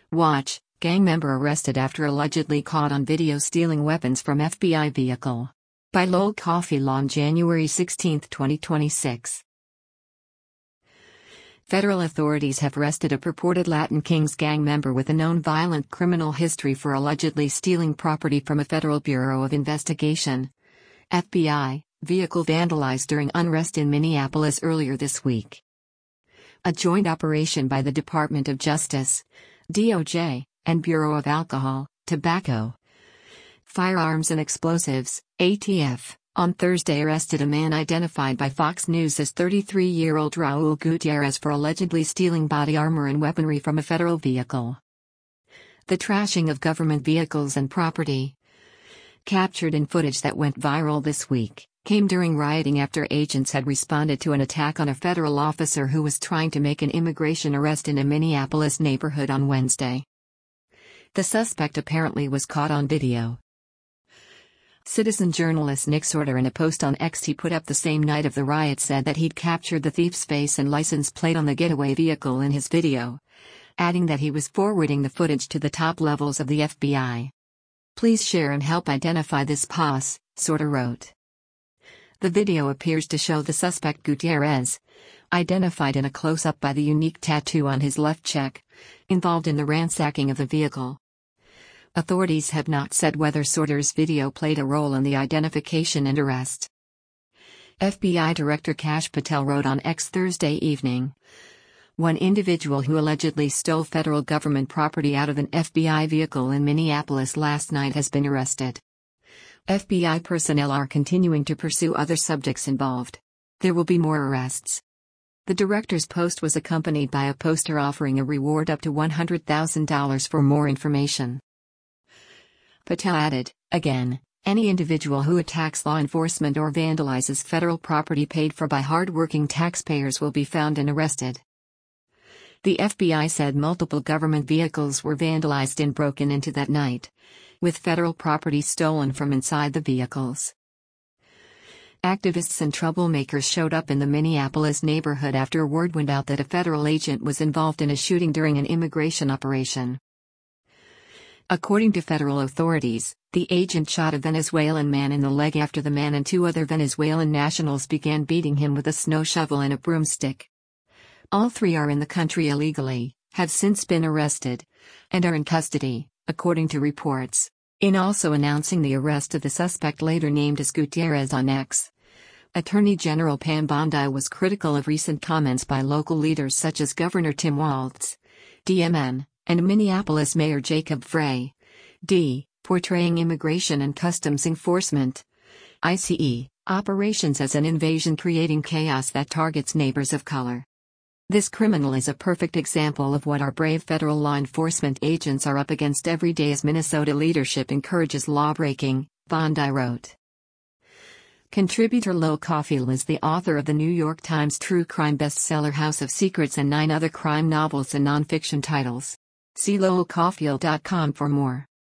Watch, gang member arrested after allegedly caught on video stealing weapons from FBI vehicle. By Lowell Coffey Law on January 16, 2026. Federal authorities have arrested a purported Latin Kings gang member with a known violent criminal history for allegedly stealing property from a Federal Bureau of Investigation (FBI) vehicle vandalized during unrest in Minneapolis earlier this week. A joint operation by the Department of Justice, DOJ, and Bureau of Alcohol, Tobacco, Firearms and Explosives, ATF, on Thursday arrested a man identified by Fox News as 33-year-old Raul Gutierrez for allegedly stealing body armor and weaponry from a federal vehicle. The trashing of government vehicles and property, captured in footage that went viral this week, came during rioting after agents had responded to an attack on a federal officer who was trying to make an immigration arrest in a Minneapolis neighborhood on Wednesday. The suspect apparently was caught on video. Citizen journalist Nick Sorter, in a post on X he put up the same night of the riot, said that he'd captured the thief's face and license plate on the getaway vehicle in his video, adding that he was forwarding the footage to the top levels of the FBI. "Please share and help identify this posse," Sorter wrote. The video appears to show the suspect Gutierrez, identified in a close-up by the unique tattoo on his left cheek, involved in the ransacking of the vehicle. Authorities have not said whether Sorter's video played a role in the identification and arrest. FBI Director Kash Patel wrote on X Thursday evening, "One individual who allegedly stole federal government property out of an FBI vehicle in Minneapolis last night has been arrested. FBI personnel are continuing to pursue other subjects involved. There will be more arrests." The director's post was accompanied by a poster offering a reward up to $100,000 for more information. Patel added, "Again, any individual who attacks law enforcement or vandalizes federal property paid for by hard-working taxpayers will be found and arrested." The FBI said multiple government vehicles were vandalized and broken into that night, with federal property stolen from inside the vehicles. Activists and troublemakers showed up in the Minneapolis neighborhood after word went out that a federal agent was involved in a shooting during an immigration operation. According to federal authorities, the agent shot a Venezuelan man in the leg after the man and two other Venezuelan nationals began beating him with a snow shovel and a broomstick. All three are in the country illegally, have since been arrested, and are in custody, according to reports. In also announcing the arrest of the suspect later named as Gutierrez on X, Attorney General Pam Bondi was critical of recent comments by local leaders such as Governor Tim Walz, DMN, and Minneapolis Mayor Jacob Frey, D, portraying immigration and customs enforcement, ICE, operations as an invasion creating chaos that targets neighbors of color. "This criminal is a perfect example of what our brave federal law enforcement agents are up against every day as Minnesota leadership encourages lawbreaking," Bondi wrote. Contributor Lowell Coffey is the author of the New York Times true crime bestseller House of Secrets and 9 other crime novels and nonfiction titles. See lowellcoffey.com for more.